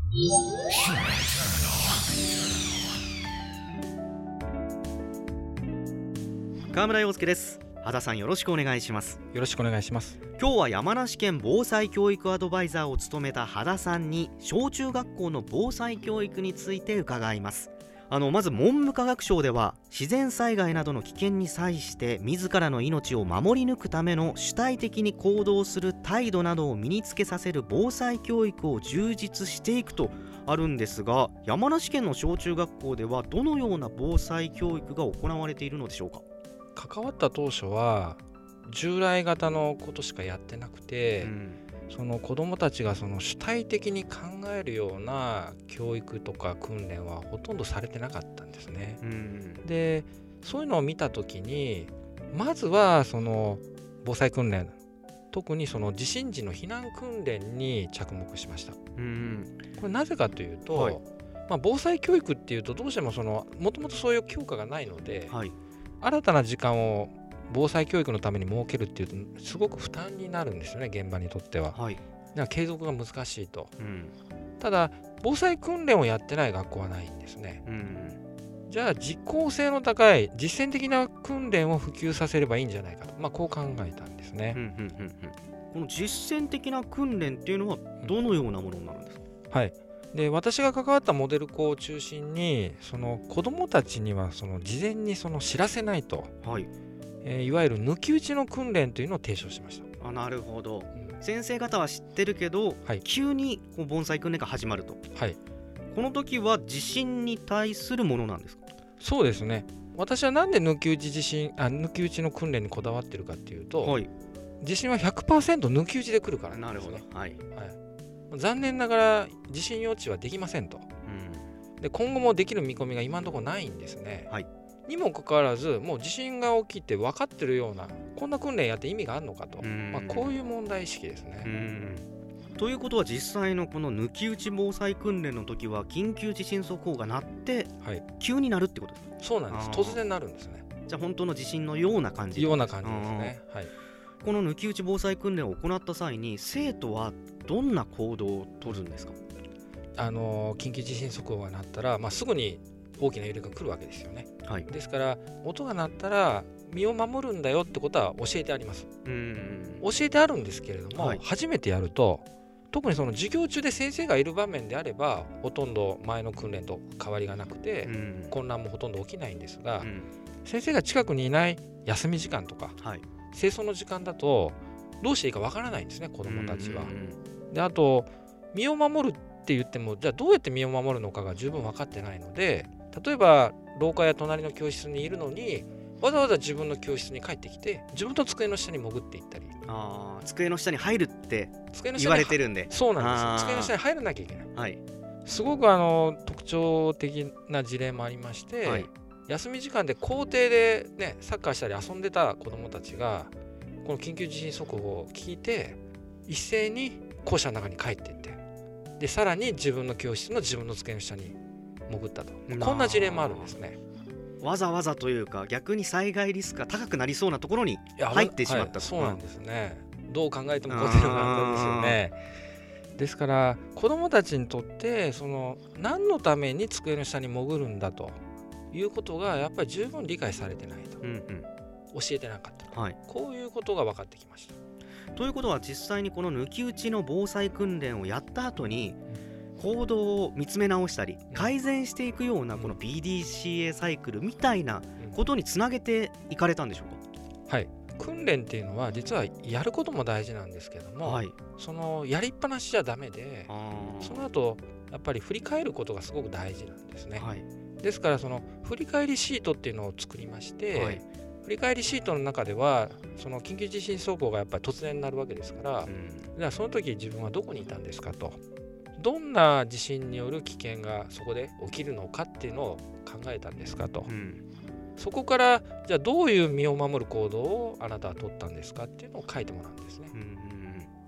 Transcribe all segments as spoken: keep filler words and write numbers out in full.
川村陽介です。羽田さん、よろしくお願いします。 よろしくお願いします。 今日は山梨県防災教育アドバイザーを務めた羽田さんに小中学校の防災教育について伺います。あのまず文部科学省では自然災害などの危険に際して自らの命を守り抜くための主体的に行動する態度などを身につけさせる防災教育を充実していくとあるんですが、山梨県の小中学校ではどのような防災教育が行われているのでしょうか。 関わった当初は従来型のことしかやってなくて、うん、その子どもたちがその主体的に考えるような教育とか訓練はほとんどされてなかったんですね、うん、でそういうのを見たときにまずはその防災訓練、特にその地震時の避難訓練に着目しました、うん、これなぜかというと、はい、まあ、防災教育っていうとどうしてもそのもともとそういう教科がないので、はい、新たな時間を防災教育のために設けるっていうとすごく負担になるんですよね、現場にとっては、はい、だから継続が難しいと、うん、ただ防災訓練をやってない学校はないんですね、うん、じゃあ実効性の高い実践的な訓練を普及させればいいんじゃないかと、まあ、こう考えたんですね、うんうんうんうん、 この実践的な訓練っていうのはどのようなものになるんですか。 うん、はい、で私が関わったモデル校を中心にその子どもたちにはその事前にその知らせないと、はい、えー、いわゆる抜き打ちの訓練というのを提唱しました。 あ、なるほど、うん、先生方は知ってるけど、はい、急にこう盆栽訓練が始まると、はい、この時は地震に対するものなんですか。 そうですね、私はなんで抜き打ち地震あ抜き打ちの訓練にこだわってるかっていうと、はい、地震は ひゃくパーセント 抜き打ちで来るからなんですね。なるほど、はいはい、残念ながら地震予知はできませんと、うん、で今後もできる見込みが今のところないんですね、はい、にもかかわらずもう地震が起きて分かってるようなこんな訓練やって意味があるのかと、まあ、こういう問題意識ですね。うん、 ということは実際のこの抜き打ち防災訓練の時は緊急地震速報が鳴って、はい、急になるってことですか。 そうなんです、突然なるんですね。 じゃあ本当の地震のような感じような感じですね、はい、 この抜き打ち防災訓練を行った際に生徒はどんな行動を取るんですか。 あの緊急地震速報が鳴ったら、まあ、すぐに大きな揺れが来るわけですよね、はい、ですから音が鳴ったら身を守るんだよってことは教えてあります。うん、教えてあるんですけれども、はい、初めてやると特にその授業中で先生がいる場面であればほとんど前の訓練と変わりがなくて、うん、混乱もほとんど起きないんですが、うん、先生が近くにいない休み時間とか、はい、清掃の時間だとどうしていいかわからないんですね、子どもたちは、うんうん、であと身を守るって言ってもじゃあどうやって身を守るのかが十分分かってないので、例えば廊下や隣の教室にいるのにわざわざ自分の教室に帰ってきて自分の机の下に潜っていったり、 あ、机の下に入るって言われてるんで。 そうなんですよ、机の下に入らなきゃいけない、はい、すごくあの特徴的な事例もありまして、はい、休み時間で校庭で、ね、サッカーしたり遊んでた子どもたちがこの緊急地震速報を聞いて一斉に校舎の中に帰っていって、でさらに自分の教室の自分の机の下に潜ったと、こんな事例もあるんですね。 わざわざというか逆に災害リスクが高くなりそうなところに入ってしまったと、はい、 そうなんですね。どう考えてもこういう感じですよね。ですから子どもたちにとってその何のために机の下に潜るんだということがやっぱり十分理解されてないと、うんうん、教えてなかったと、はい、こういうことが分かってきました。 ということは実際にこの抜き打ちの防災訓練をやった後に、うん、行動を見つめ直したり改善していくようなこの ピーディーシーエー サイクルみたいなことにつなげていかれたんでしょうか。 はい、訓練っていうのは実はやることも大事なんですけども、はい、そのやりっぱなしじゃダメで、その後やっぱり振り返ることがすごく大事なんですね、はい、ですからその振り返りシートっていうのを作りまして、はい、振り返りシートの中ではその緊急地震速報がやっぱり突然になるわけですから、うん、じゃあその時自分はどこにいたんですかと、どんな地震による危険がそこで起きるのかっていうのを考えたんですかと、うん、そこからじゃあどういう身を守る行動をあなたは取ったんですかっていうのを書いてもらうんですね、うん、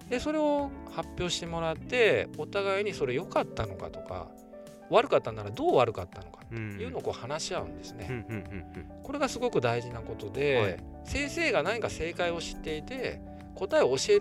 でそれを発表してもらってお互いにそれ良かったのかとか悪かったならどう悪かったのかっていうのをこう話し合うんですね、うん、これがすごく大事なことで、はい、先生が何か正解を知っていて答えを教えるっ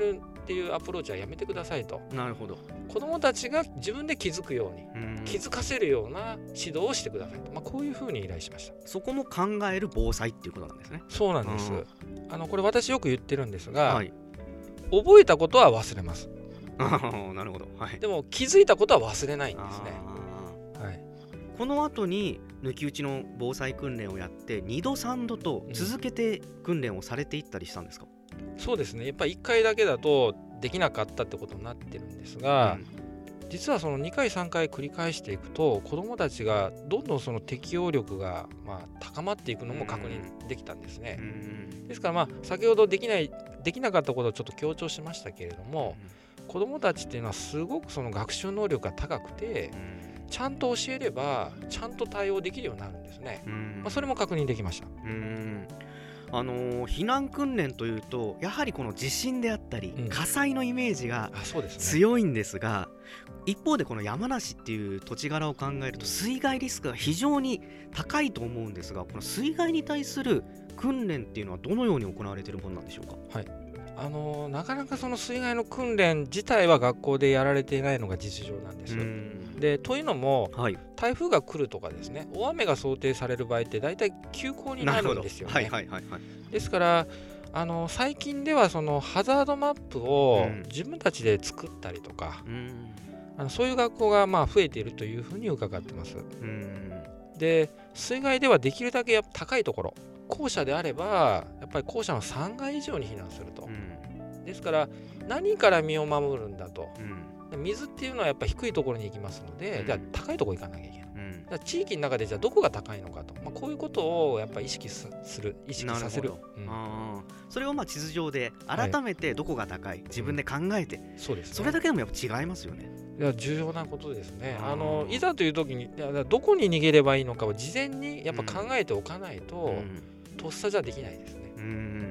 っていうアプローチはやめてくださいと。 なるほど。 子どもたちが自分で気づくように、 うん、 気づかせるような指導をしてくださいと、まあ、こういうふうに依頼しました。 そこも考える防災っていうことなんですね。 そうなんです、うん、あのこれ私よく言ってるんですが、はい、覚えたことは忘れます。 なるほど、はい、 でも気づいたことは忘れないんですね。はい、 この後に抜き打ちの防災訓練をやってにどさんどと続けて訓練をされていったりしたんですか？ うん、そうですね。やっぱりいっかいだけだとできなかったってことになってるんですが、うん、実はそのにかいさんかい繰り返していくと子どもたちがどんどんその適応力がまあ高まっていくのも確認できたんですね。うん、ですからまあ先ほどできないできなかったことをちょっと強調しましたけれども、うん、子どもたちっていうのはすごくその学習能力が高くて、うん、ちゃんと教えればちゃんと対応できるようになるんですね。うん、まあ、それも確認できました。 うん、あのー、避難訓練というとやはりこの地震であったり、うん、火災のイメージが強いんですが、一方でこの山梨っていう土地柄を考えると水害リスクが非常に高いと思うんですが、この水害に対する訓練っていうのはどのように行われているものなんでしょうか？ はい、あのー、なかなかその水害の訓練自体は学校でやられていないのが実情なんです。でというのも、はい、台風が来るとかですね、大雨が想定される場合って大体休校になるんですよね。はいはいはいはい、ですからあの最近ではそのハザードマップを自分たちで作ったりとか、うん、あのそういう学校がまあ増えているというふうに伺ってます。うん、で水害ではできるだけやっぱ高いところ、校舎であればやっぱり校舎のさんがい以上に避難すると、うん、ですから何から身を守るんだと、うん、水っていうのはやっぱ低いところに行きますので、うん、じゃあ高いところ行かなきゃいけない、うん、だから地域の中でじゃあどこが高いのかと、まあ、こういうことをやっぱり意識する意識させる、うん、 あそれをまあ地図上で改めてどこが高い、はい、自分で考えて、うん、そうですね、それだけでもやっぱ違いますよね。 いや重要なことですね。あのいざという時にいやどこに逃げればいいのかを事前にやっぱ考えておかないと、うんうんとっさじゃできないですね。うん、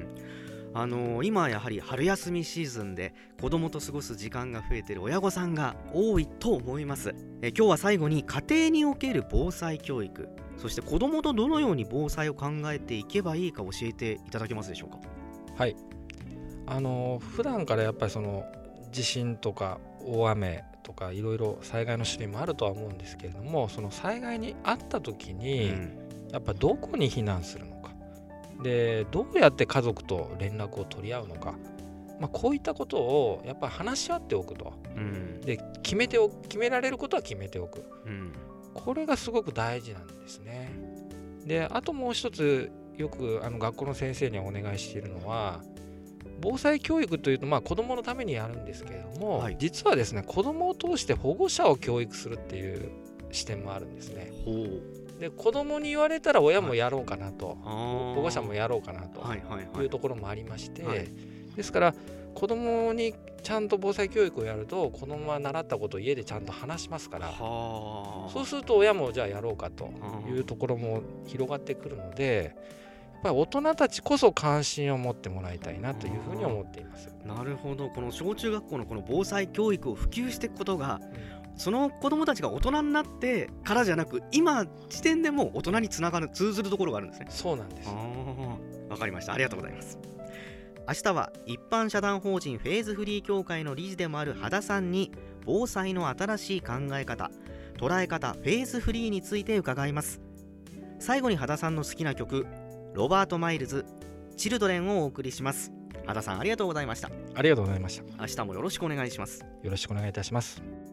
あのー、今やはり春休みシーズンで子どもと過ごす時間が増えている親御さんが多いと思います。え今日は最後に家庭における防災教育、そして子どもとどのように防災を考えていけばいいか教えていただけますでしょうか？ はい、あのー、普段からやっぱりその地震とか大雨とかいろいろ災害の種類もあるとは思うんですけれども、その災害にあった時に、うん、やっぱどこに避難するのかでどうやって家族と連絡を取り合うのか、まあ、こういったことをやっぱり話し合っておくと、うん、で決めてお決められることは決めておく、うん、これがすごく大事なんですね。であともう一つよくあの学校の先生にお願いしているのは、防災教育というとまあ子どものためにやるんですけれども、はい、実はですね子どもを通して保護者を教育するっていう視点もあるんですね。ほうで子供に言われたら親もやろうかなと、はい、保護者もやろうかなというところもありまして、はいはいはい、ですから子供にちゃんと防災教育をやると子供は習ったことを家でちゃんと話しますから、そうすると親もじゃあやろうかというところも広がってくるので、やっぱり大人たちこそ関心を持ってもらいたいなというふうに思っています。 なるほど。この小中学校のこの防災教育を普及していくことが、うんその子どもたちが大人になってからじゃなく今時点でも大人につながる通ずるところがあるんですね。 そうなんです。 わかりました。ありがとうございます。明日は一般社団法人フェーズフリー協会の理事でもある羽田さんに防災の新しい考え方、捉え方フェーズフリーについて伺います。最後に羽田さんの好きな曲ロバート・マイルズチルドレンをお送りします。羽田さんありがとうございました。 ありがとうございました。 明日もよろしくお願いします。 よろしくお願いいたします。